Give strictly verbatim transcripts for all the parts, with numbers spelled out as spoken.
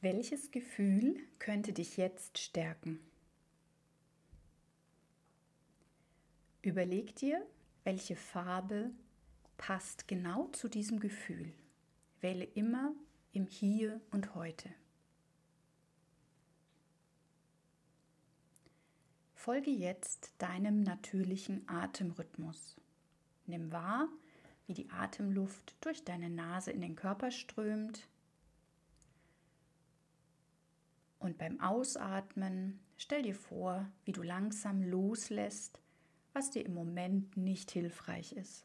Welches Gefühl könnte dich jetzt stärken? Überleg dir, welche Farbe passt genau zu diesem Gefühl. Wähle immer im Hier und Heute. Folge jetzt deinem natürlichen Atemrhythmus. Nimm wahr, wie die Atemluft durch deine Nase in den Körper strömt. Und beim Ausatmen stell dir vor, wie du langsam loslässt, was dir im Moment nicht hilfreich ist.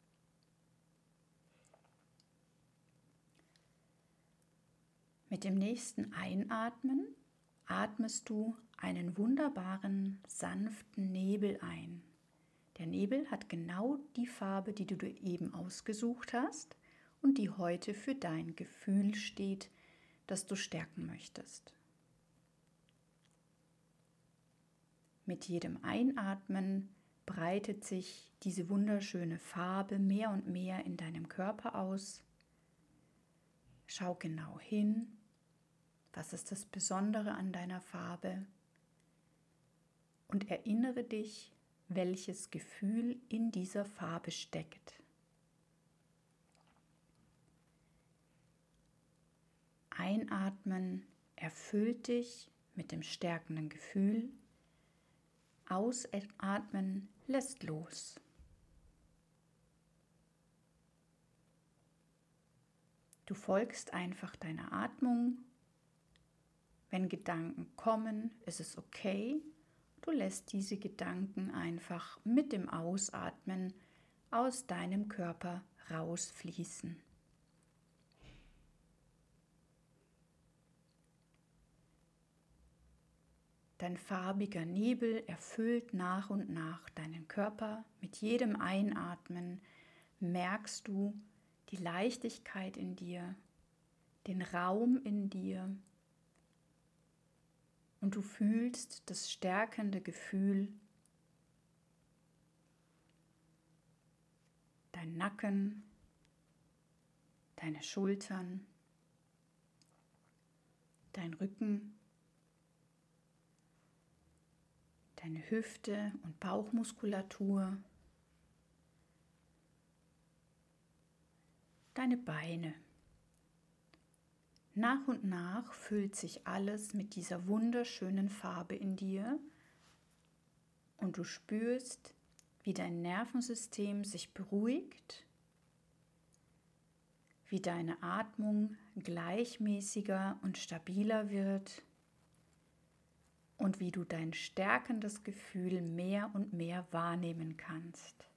Mit dem nächsten Einatmen atmest du einen wunderbaren, sanften Nebel ein. Der Nebel hat genau die Farbe, die du dir eben ausgesucht hast und die heute für dein Gefühl steht, das du stärken möchtest. Mit jedem Einatmen breitet sich diese wunderschöne Farbe mehr und mehr in deinem Körper aus. Schau genau hin. Was ist das Besondere an deiner Farbe? Und erinnere dich, welches Gefühl in dieser Farbe steckt. Einatmen erfüllt dich mit dem stärkenden Gefühl. Ausatmen lässt los. Du folgst einfach deiner Atmung. Wenn Gedanken kommen, ist es okay. Du lässt diese Gedanken einfach mit dem Ausatmen aus deinem Körper rausfließen. Dein farbiger Nebel erfüllt nach und nach deinen Körper. Mit jedem Einatmen merkst du die Leichtigkeit in dir, den Raum in dir und du fühlst das stärkende Gefühl. Dein Nacken, deine Schultern, dein Rücken, deine Hüfte und Bauchmuskulatur, deine Beine. Nach und nach füllt sich alles mit dieser wunderschönen Farbe in dir und du spürst, wie dein Nervensystem sich beruhigt, wie deine Atmung gleichmäßiger und stabiler wird und wie du dein stärkendes Gefühl mehr und mehr wahrnehmen kannst.